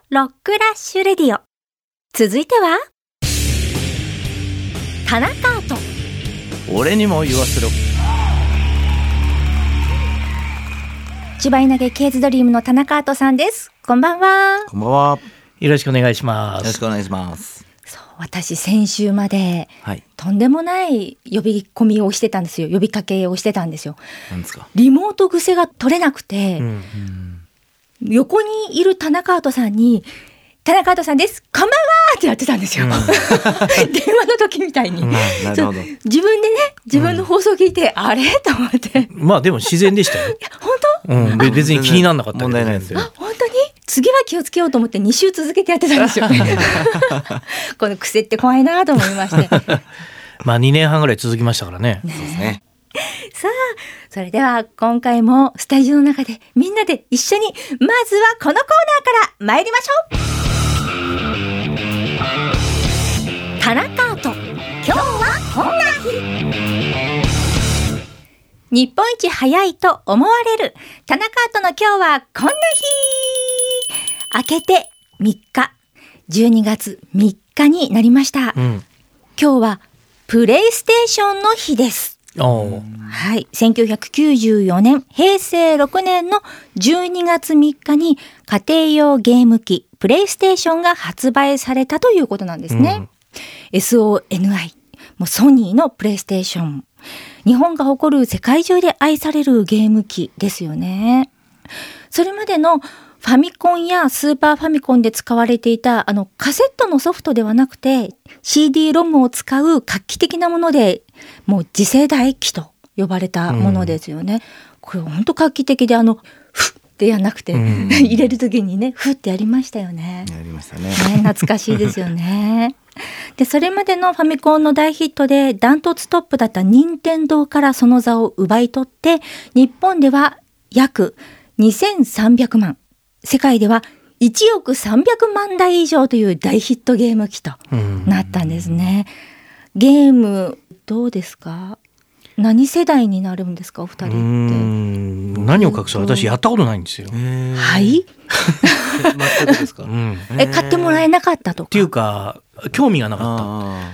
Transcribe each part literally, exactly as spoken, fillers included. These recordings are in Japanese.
ロックラッシュレディオ。続いては田中アート。 俺にも言わせろ。 千葉稲毛ケーズドリームの田中アートさんです。こんばんは。 こんばんは。 よろしくお願いします。 よろしくお願いします。 そう、私先週まで、 はい、 とんでもない呼び込みをしてたんですよ。呼びかけをしてたんですよ。 何ですか？ リモート癖が取れなくて、うん、横にいる田中アートさんに、田中アートさんです、こんばんはってやってたんですよ、うん、電話の時みたいに、うん、なるほど。自分でね、自分の放送聞いて、うん、あれと思って。 まあでも自然でしたよ。いや本当、うん、別に気にならなかった。 問題ないですよ。 あ、本当に次は気をつけようと思ってに週続けてやってたんですよこの癖って怖いなと思いましてまあにねんはんぐらい続きましたからね。 ね、 そうですね。 さあ、それでは今回もスタジオの中でみんなで一緒に、まずはこのコーナーから参りましょう。田中アート、今日はこんな日。日本一早いと思われる田中アートの今日はこんな日。明けてみっか、じゅうにがつみっかになりました、うん、今日はプレイステーションの日です。はい、せんきゅうひゃくきゅうじゅうよねんへいせいろくねんのじゅうにがつみっかに家庭用ゲーム機プレイステーションが発売されたということなんですね、うん、エスオーエヌアイ、 もうソニーのプレイステーション、日本が誇る世界中で愛されるゲーム機ですよね。それまでのファミコンやスーパーファミコンで使われていたあのカセットのソフトではなくて シーディー ロムを使う画期的なもので、もう次世代機と呼ばれたものですよね、うん、これ本当画期的で、あのフッってやんなくて、うん、入れる時にねフッってやりましたよね。 やりましたね。 ね、懐かしいですよねで、それまでのファミコンの大ヒットでダントツトップだった任天堂からその座を奪い取って、日本では約にせんさんびゃくまん、世界ではいちおくさんびゃくまんだい以上という大ヒットゲーム機となったんですね。ゲームどうですか？何世代になるんですかお二人って？うーん、何を隠そう、私やったことないんですよ。 はい全くですか？うん、 え、買ってもらえなかったとかっていうか、興味がなかった。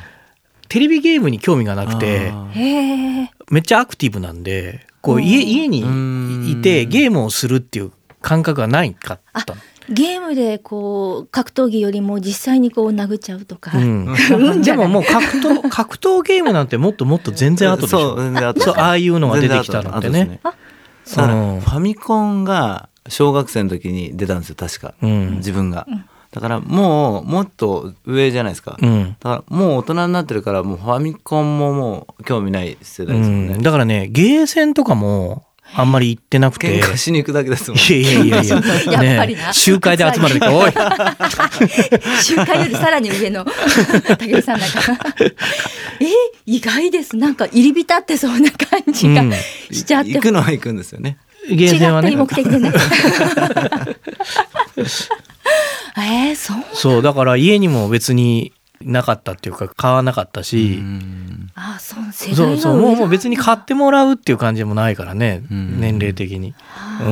テレビゲームに興味がなくて、 へめっちゃアクティブなんで、こう 家, 家にいてゲームをするっていう感覚がないかった。 ゲームでこう格闘技よりも実際にこう殴っちゃうとか、 うん、でももう格闘格闘ゲームなんてもっともっと全然後でしょ。そう、そう、ああいうのが出てきたのってね。ね、あ、 そう、うん、ファミコンが小学生の時に出たんですよ確か、うん、自分が、うん、だからもうもっと上じゃないですか、うん、だからもう大人になってるから、もうファミコンももう興味ない世代ですもんね、 うん、だからね、ゲーセンとかもあんまり行ってなくて、 喧嘩しに行くだけですもん。 いやいやいやいや、 やっぱりな、 ね、集会で集まるとおい集会よりさらに上の武井さんだからえ、意外です。なんか入り浸ってそうな感じがしちゃって、うん、 行くのは行くんですよね、 ゲーセンはね、 違った目的でねえー、そうそう、だから家にも別になかったっていうか買わなかったし、うん、 あ、そう、世代が上だ。 そうそう、もう、もう別に買ってもらうっていう感じでもないからね、うん、年齢的に、うん、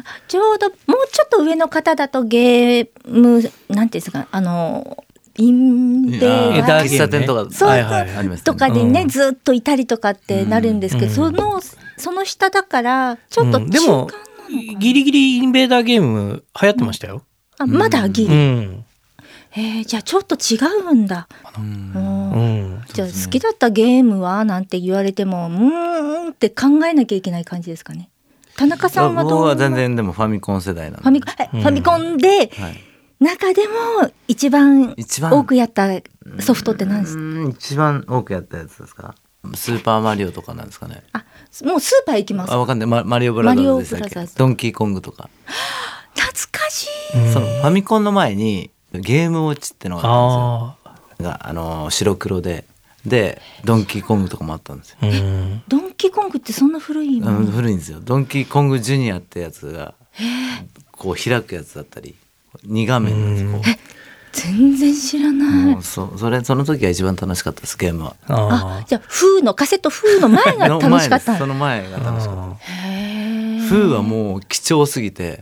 ちょうどもうちょっと上の方だとゲームなんていうんですか、あのインベーダー喫茶店とか、 そう、 はいはい、ありますね、 とかでね、うん、ずっといたりとかってなるんですけど、うん、そのその下だからちょっと中間なのかな、うん、でもギリギリインベーダーゲーム流行ってましたよ、 うん、あ、まだギリ、 うん、 えー、じゃあちょっと違うんだ、うん、うん、じゃあ好きだったゲームはなんて言われてもうーんって考えなきゃいけない感じですかね。田中さんはどう？ 僕は全然でもファミコン世代なんで、 ファミコン、ファミコンで、はい、中でも一番多くやったソフトって何ですか？ うん、一番多くやったやつですか？スーパーマリオとかなんですかね。 あ、もうスーパー行きます。 あ、わかんない、マ, マリオブラザーズでしたっけ？ドンキーコングとか。 懐かしい。 そのファミコンの前にゲームウォッチってのがあったんですよ。があの白黒ででドンキーコングとかもあったんですよ。 ドンキーコングってそんな古いの？ うん、古いんですよ。ドンキーコングジュニアってやつがこう開くやつだったりに画面なんです。こうえ、全然知らない。 もう そ, それその時が一番楽しかったです、ゲームは。 ああ、じゃあ風のカセット風の前が楽しかった。 その前が楽しかった。へー、風はもう貴重すぎて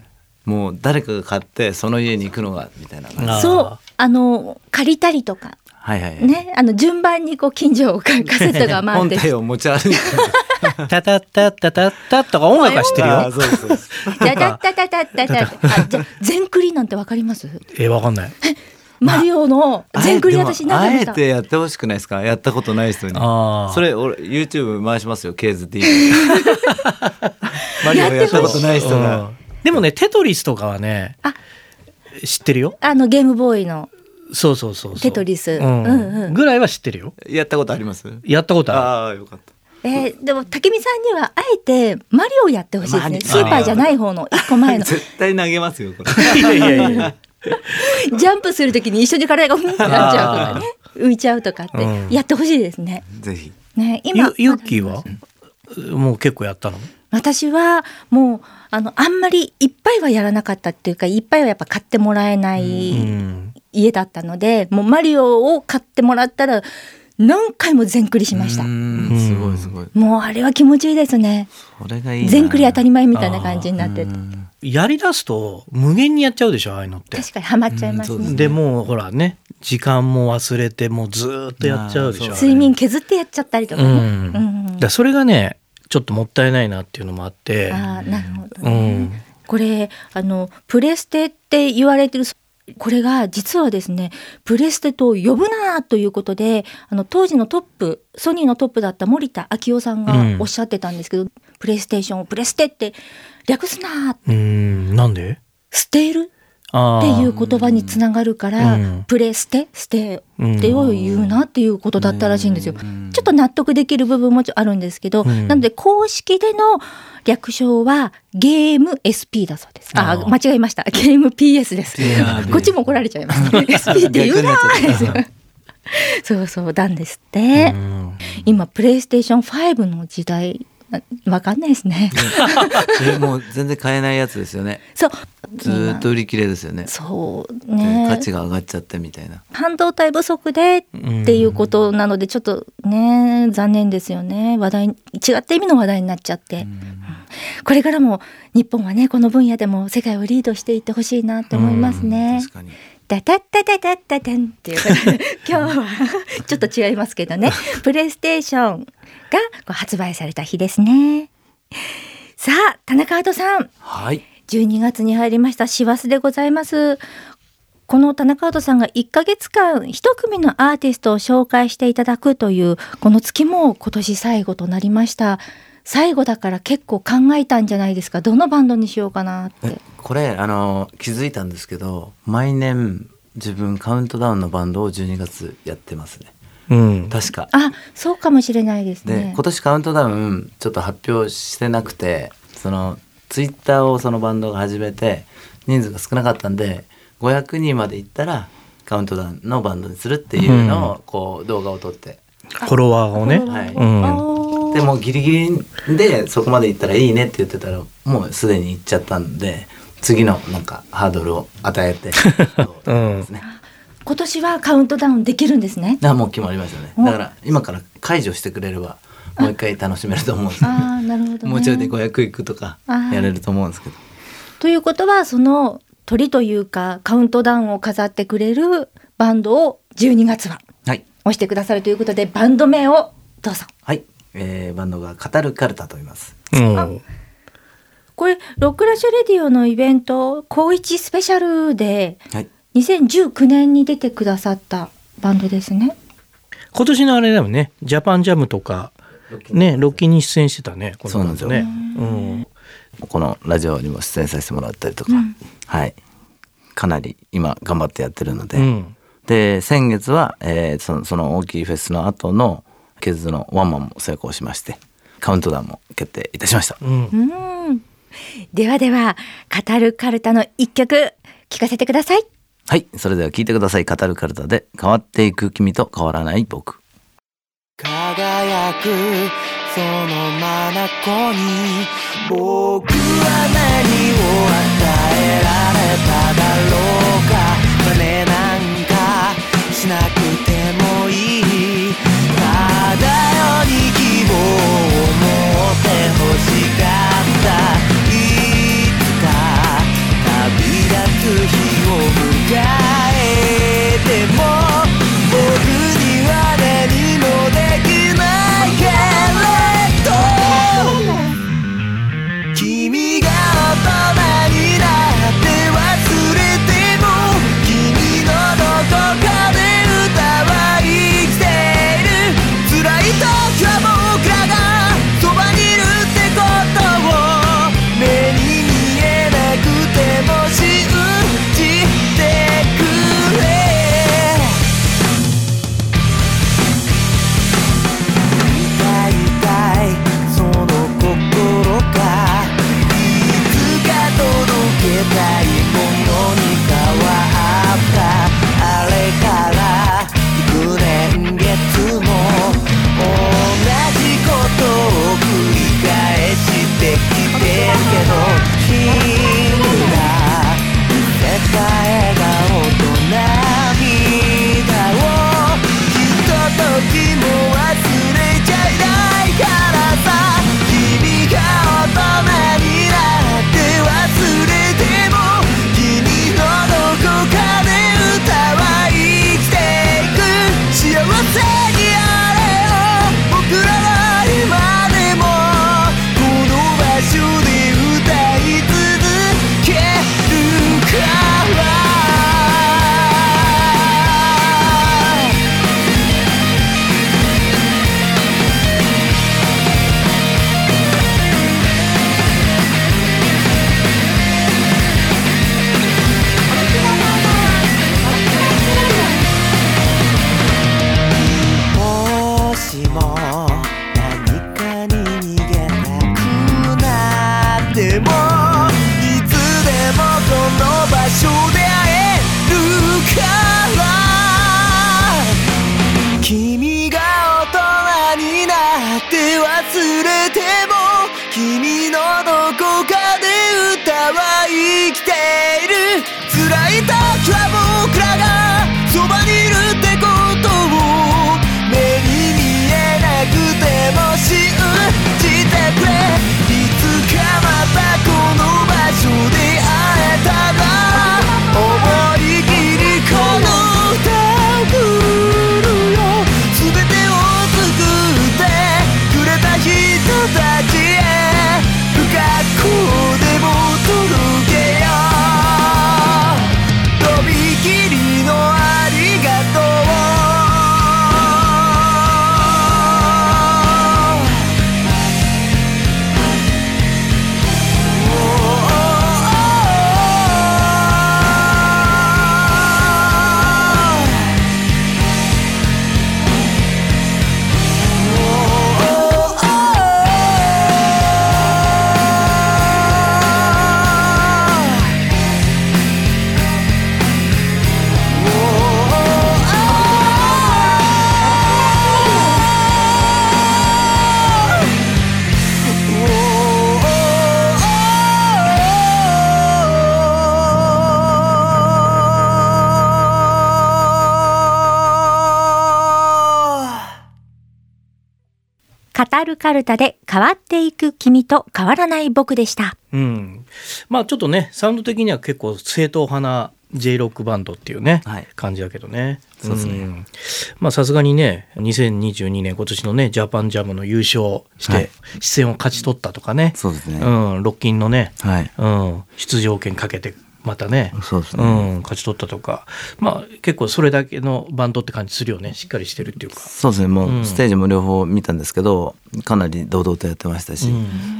もう誰かが買ってその家に行くのがみたいな感じ。 そうあの借りたりとか、 はいはいはい、 ね、あの順番にこう近所をカセットが回って本体を持ち歩いてタタッタッタタッタッとか音楽は知ってるよ。 あそうそうタタッタタタッタタッあじゃ全クリなんてわかります？ えわかんない。 マリオの全クリ私何回もした。 あえてやってほしくないですか？やったことない人に。あそれ俺 YouTube 回しますよ。ケーズ ティーブイ マリオやったことない人が、うん、 でもねテトリスとかはねあ知ってるよ。 あのゲームボーイのそうそうそうそうテトリス、 うんうんうん、ぐらいは知ってるよ。 やったことあります？ やったことある。 ああよかった。 えー、でも武見さんにはあえてマリオやってほしいですね。スーパーじゃない方のいっこまえの絶対投げますよこれ。いやいやいやジャンプするときに一緒に体がふんってなっちゃうとかね浮いちゃうとかってやってほしいですね、 うん、ぜひ、 ね、今ユッキーはもう結構やったの？ 私はもうあのあんまりいっぱいはやらなかったっていうかいっぱいはやっぱ買ってもらえない家だったので、もうマリオを買ってもらったら何回も全クリしました。 うんすごいすごい。 もうあれは気持ちいいですね。 それがいいな。 全クリ当たり前みたいな感じになってて、 やりだすと無限にやっちゃうでしょ、ああいうのって。 確かにハマっちゃいますね。 うん、でもうほらね時間も忘れてもうずっとやっちゃうでしょ。 睡眠削ってやっちゃったりとかね、 うんうん、だそれがねちょっともったいないなっていうのもあって。 あなるほど、ねうん、これあのプレステって言われてるこれが実はですねプレステと呼ぶなということであの当時のトップソニーのトップだった森田昭夫さんがおっしゃってたんですけど、うん、プレイステーションをプレステって略すなって。 うんなんで？ 捨てるっていう言葉につながるから、うん、プレステ捨てってを言うなっていうことだったらしいんですよ。ちょっと納得できる部分もあるんですけど、うん、なので公式での略称はゲーム エスピー だそうです。ああ間違えました。ゲーム ピーエス です。こっちも怒られちゃいます、ね、エスピー って言うなーそうそうなんですって、うん、今プレイステーションファイブの時代わかんないですねそれもう全然買えないやつですよね。 そうずっと売り切れですよね。 そうね価値が上がっちゃってみたいな。 半導体不足でっていうことなのでちょっとね残念ですよね。話題違った意味の話題になっちゃって、うん、これからも日本はねこの分野でも世界をリードしていってほしいなって思いますね。 確かにダダッダダダッダダンっていう今日はちょっと違いますけどねプレイステーションが発売された日ですね。さあ田中アートさん、 はい、 じゅうにがつに入りました。師走でございます。この田中アートさんがいっかげつかん一組のアーティストを紹介していただくというこの月も今年最後となりました。最後だから結構考えたんじゃないですか？どのバンドにしようかなって。 これあの気づいたんですけど毎年自分カウントダウンのバンドをじゅうにがつやってますね、うん、確か。 あそうかもしれないですね。 で今年カウントダウンちょっと発表してなくてそのツイッターをそのバンドが始めて人数が少なかったんでごひゃくにんまでいったらカウントダウンのバンドにするっていうのをこう動画を撮ってフォロワーをね、 はいうん、でもギリギリでそこまでいったらいいねって言ってたらもうすでに行っちゃったんで次のなんかハードルを与えてですね、うん、 今年はカウントダウンできるんですね。 あもう決まりましたね。だから今から解除してくれればもう一回楽しめると思うんですけど、 あなるほど、ね、 もうちょいでごひゃくいくとかやれると思うんですけど。 ということはその鳥というかカウントダウンを飾ってくれるバンドをじゅうにがつは押してくださるということで、バンド名をどうぞ。 はい、えー、バンドが語るカルタと言います。 うんこれロックラッシュレディオのイベント高一スペシャルでにせんじゅうきゅうねんに出てくださったバンドですね。 今年のあれだよねジャパンジャムとかねロッキーに出演してたね。このそうなんですよ、ねうん、このラジオにも出演させてもらったりとか、うん、はいかなり今頑張ってやってるので、うん、で先月は、えー、その、その大きいフェスの後のケズのワンマンも成功しましてカウントダウンも決定いたしました、 うんうんではでは語るカルタの一曲聴かせてください。 はい、それでは聴いてください。語るカルタで変わっていく君と変わらない僕。 輝くその眼に僕は何を与えられただろうか。真似なんかしなくてもいい。ただ世に希望を持って欲しかった。いつかたそばにいるってことを目に見えなくても信じてくれ。いつかまたこの場所で会えたら思い切りこの歌を送るよ。全てを救ってくれた人たちへ不格好でも届けよう。とびきりのありがとう。 語るカルタで変わっていく君と変わらない僕でした。 うん、まあちょっとねサウンド的には結構正統派な J ロックバンドっていうね、はい、感じだけどね。 そうですね。 うん、まあさすがにねにせんにじゅうにねん今年のねジャパンジャムの優勝して出演を勝ち取ったとかね。 そうですね。 うん、ロッキンのね、 はい、 うん、出場権かけてまたね、 そうですね、 うん、勝ち取ったとか、まあ結構それだけのバンドって感じするよね。しっかりしてるっていうか。 そうですね。もうステージも両方見たんですけど、うん、かなり堂々とやってましたし、うん、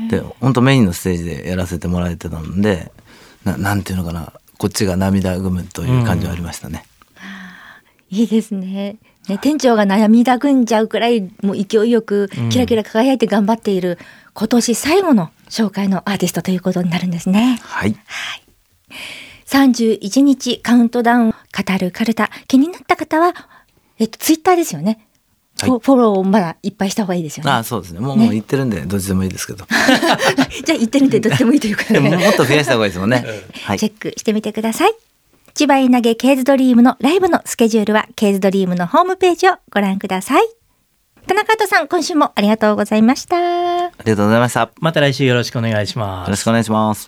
で本当メインのステージでやらせてもらえてたので、な, なんていうのかな、こっちが涙ぐむという感じはありましたね。 うん、いいですね。ね、店長が涙ぐんじゃうくらいもう勢いよくキラキラ輝いて頑張っている、うん、今年最後の紹介のアーティストということになるんですね。 はい。 はい。さんじゅういちにちカウントダウン語るカルタ、気になった方は、えっと、ツイッターですよね。はい、フォローをまだいっぱいした方がいいですよね。 ああ、そうですね。もう、ね、もう言ってるんでどっちでもいいですけど。 じゃあ言ってるんでどっちでもいいということで。 もっと増やした方がいいですもんね。 はい、チェックしてみてください。千葉稲毛ケーズドリームのライブのスケジュールはケーズドリームのホームページをご覧ください。田中人さん、今週もありがとうございました。 ありがとうございました。 また来週よろしくお願いします。 よろしくお願いします。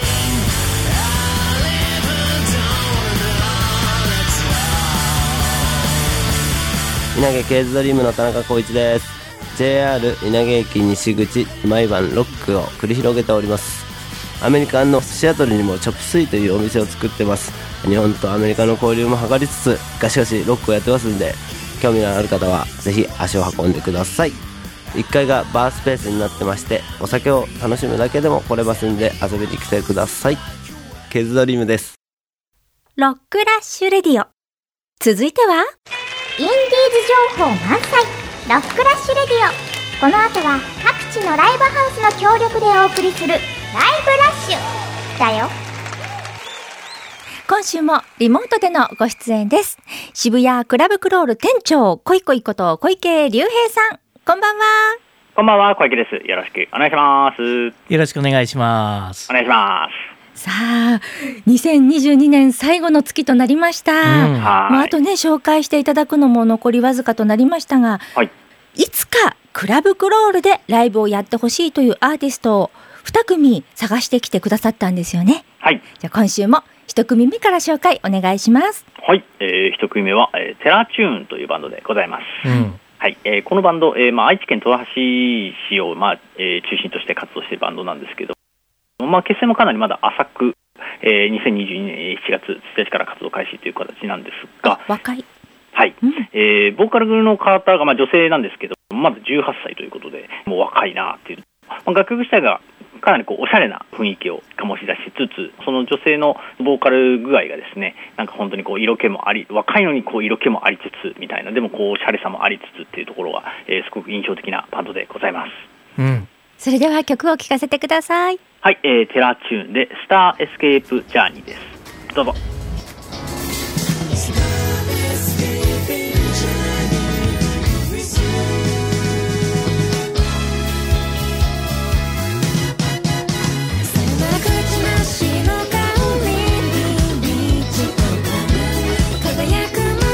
稲毛ケーズドリームの田中光一です。 ジェイアール 稲毛駅西口毎晩ロックを繰り広げております。アメリカのシアトルにもチョップスイというお店を作ってます。日本とアメリカの交流も図りつつガシガシロックをやってますんで、興味のある方はぜひ足を運んでください。いっかいがバースペースになってまして、お酒を楽しむだけでも来れますんで遊びに来てください。ケーズドリームです。 ロックラッシュレディオ、続いてはインディーズ情報満載ロックラッシュレディオ。この後は各地のライブハウスの協力でお送りするライブラッシュだよ。 今週もリモートでのご出演です。渋谷クラブクロール店長小池こと小池隆平さん、こんばんは。 こんばんは、小池です。よろしくお願いします。よろしくお願いします。 お願いします。 さあ、にせんにじゅうにねん最後の月となりました。うん、まあ、あとね紹介していただくのも残りわずかとなりましたが、はい、いつかクラブクロールでライブをやってほしいというアーティストをに組探してきてくださったんですよね。 はい。 じゃあ今週もいち組目から紹介お願いします。 はい、えー、いち組目は、えー、テラチューンというバンドでございます。うん、はい、えー、このバンド、えーまあ、愛知県豊橋市を、まあえー、中心として活動しているバンドなんですけど、まあ、結成もかなりまだ浅く、えー、にせんにじゅうにねんしちがつついたちから活動開始という形なんですが、 若い、 はい、うん、えー、ボーカルの方が、まあ、女性なんですけど、まだじゅうはっさいということで、もう若いなっていう、まあ、楽曲自体がかなりこうおしゃれな雰囲気を醸し出しつつ、その女性のボーカル具合がですね、なんか本当にこう色気もあり、若いのにこう色気もありつつみたいな、でもこうおしゃれさもありつつっていうところが、えー、すごく印象的なバンドでございます。 うん、それでは曲を聴かせてください。 はい、えー、テラチューンでスターエスケープジャーニーです。どうぞ。 輝く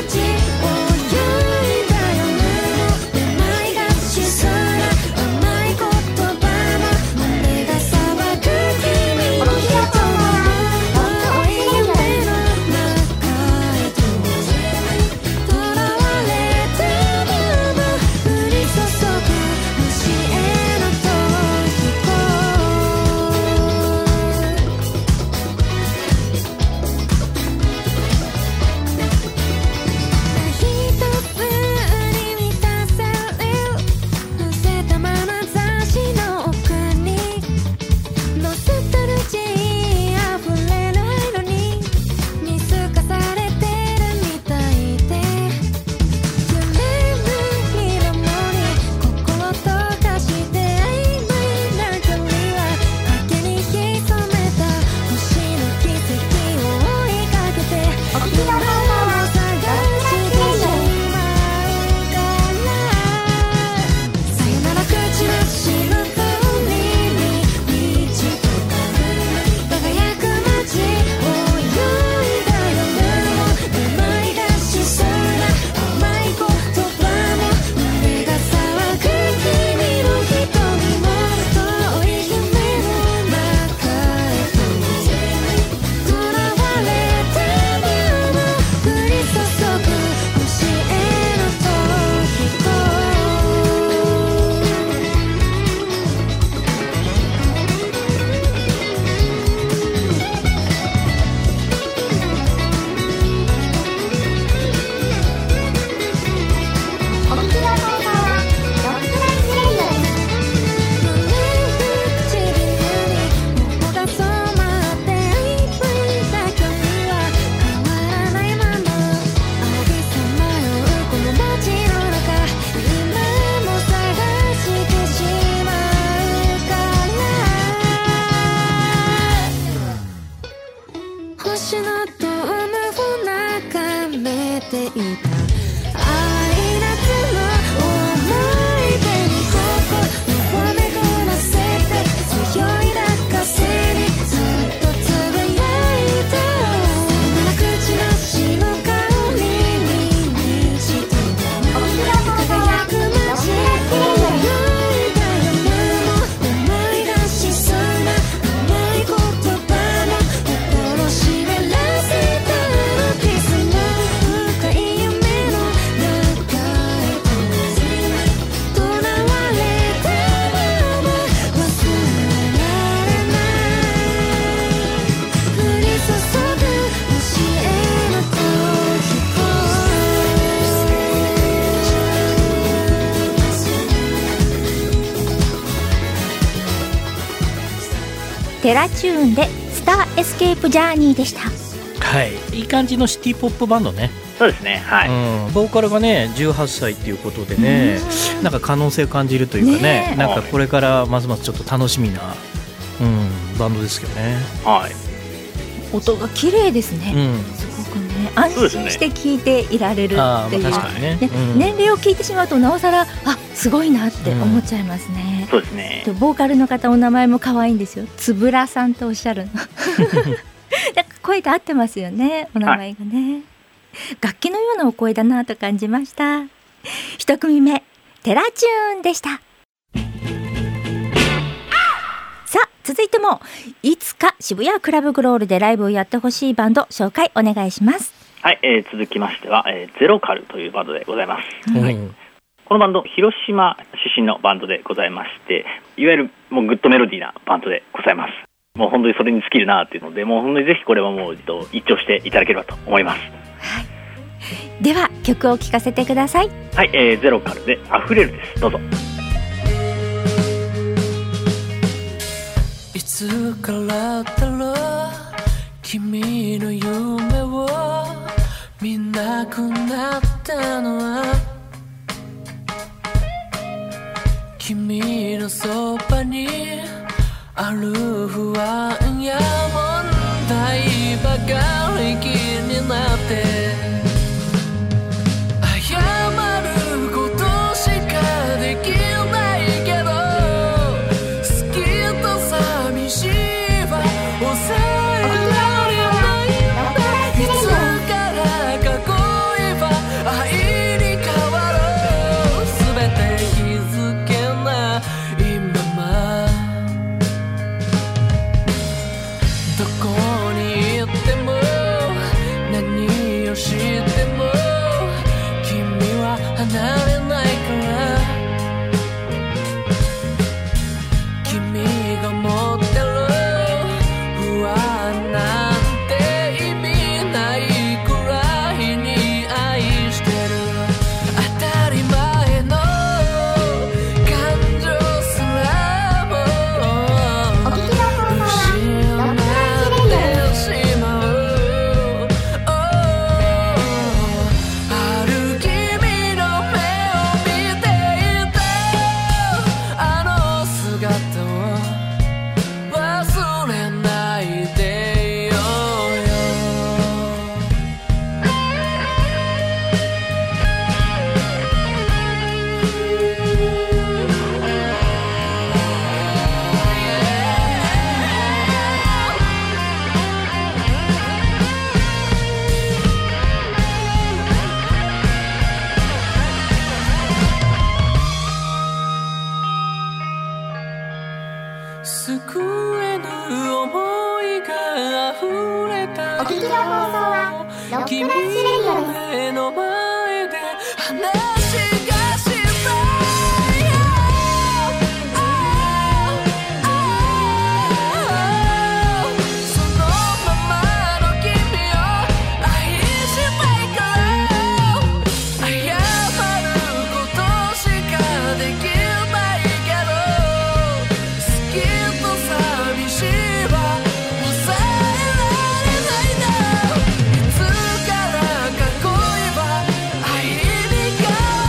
テラチューンでスターエスケープジャーニーでした。 はい、いい感じのシティポップバンドね。 そうですね、はい、 うん、ボーカルがねじゅうはっさいっていうことでね、なんか可能性を感じるというか ね, ねなんかこれからますますちょっと楽しみな、うん、バンドですけどね。 はい、 音が綺麗ですね、うん、すごくね安心して聴いていられるっていう、 ね、確かにね、 ね、うん、年齢を聞いてしまうとなおさらあすごいなって思っちゃいますね、 うん、そうですね。 ボーカルの方お名前も可愛いんですよ。つぶらさんとおっしゃるのなんか声と合ってますよね、お名前がね、はい、楽器のようなお声だなと感じました。一組目テラチューンでした。さあ続いてもいつか渋谷クラブグロールでライブをやってほしいバンド紹介お願いします。 はい、えー、続きましては、えー、ゼロカルというバンドでございます、 うん、 はい、このバンド広島出身のバンドでございまして、いわゆるもうグッドメロディーなバンドでございます。もう本当にそれに尽きるなっていうので、もう本当にぜひこれはもう一聴していただければと思います。 はい、では曲を聴かせてください。 はい、えー、ゼロカルで溢れるです。どうぞ。 いつからだろう君の夢を見なくなったのは、君のそばにある不安や問題ばかり気になって謝ることしかできないけど、好きと寂しいは抑えられないんだ。いつからか恋は愛に変わろう。全て気づけないまま、どこに行っても何をしても君は離れないから、君が持ってる不安なんて意味ないくらいに愛してる。当たり前の感情すらも失ってしまう。ある君の目を見ていたあの姿を忘れないでよ。救えぬ想いが溢れた。 お聞きの放送はロックランチレディオです。 君の目の前で話がしたい。そのままの君を愛したいから、謝ることしかできないけど、好きと寂しいは抑えられないな。いつからか恋は愛に変わ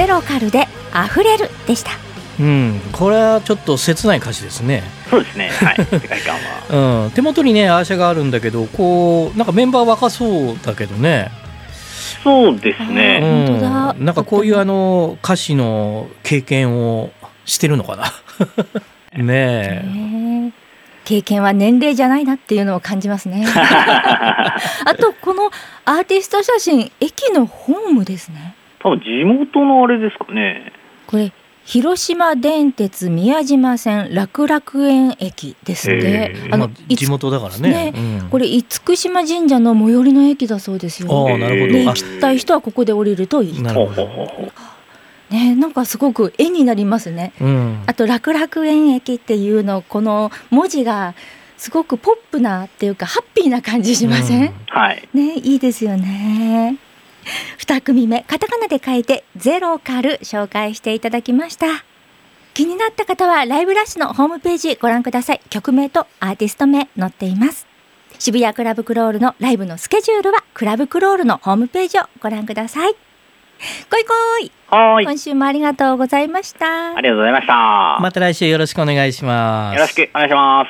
ロカルで溢れるでした。 うん、これはちょっと切ない歌詞ですね。 そうですね、はい、世界観は、 うん、手元にねアーシャがあるんだけど、こうなんかメンバー若そうだけどね。 そうですね、 うん、 本当だ。 なんかこういうあの歌詞の経験をしてるのかなねえ、 経験は年齢じゃないなっていうのを感じますねあとこのアーティスト写真、駅のホームですね。 多分地元のあれですかね。 これ広島電鉄宮島線楽楽園駅ですね。 あの、まあ、地元だからね、 ね、 うん、 これ厳島神社の最寄りの駅だそうですよ。 あ、なるほど。 で行きたい人はここで降りるといい。 なるほど、 ね、なんかすごく絵になりますね、うん、あと楽楽園駅っていうのこの文字がすごくポップなっていうかハッピーな感じしません、うん、 はいね、いいですよね。に組目カタカナで書いてゼロカル紹介していただきました。気になった方はライブラッシュのホームページご覧ください。曲名とアーティスト名載っています。渋谷クラブクロールのライブのスケジュールはクラブクロールのホームページをご覧ください。こいこい、 はい、 今週もありがとうございました。 ありがとうございました。 また来週よろしくお願いします。 よろしくお願いします。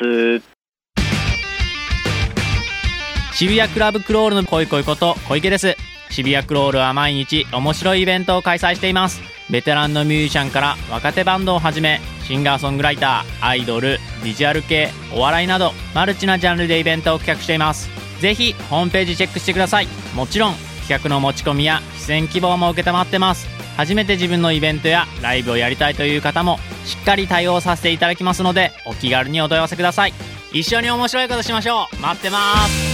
渋谷クラブクロールのこいこいこと小池です。渋谷クロールは毎日面白いイベントを開催しています。ベテランのミュージシャンから若手バンドをはじめ、シンガーソングライター、アイドル、ビジュアル系、お笑いなどマルチなジャンルでイベントを企画しています。ぜひホームページチェックしてください。もちろん企画の持ち込みや出演希望も受けたまってます。初めて自分のイベントやライブをやりたいという方もしっかり対応させていただきますので、お気軽にお問い合わせください。一緒に面白いことしましょう。待ってます。